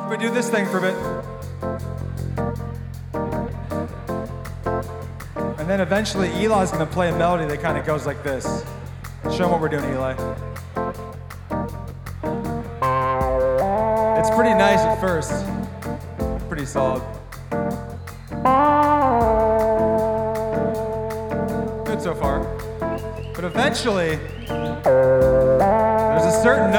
we do this thing for a bit. And then eventually Eli's gonna play a melody that kind of goes like this. Show them what we're doing, Eli. It's pretty nice at first. Pretty solid. Good so far. But eventually, there's a certain note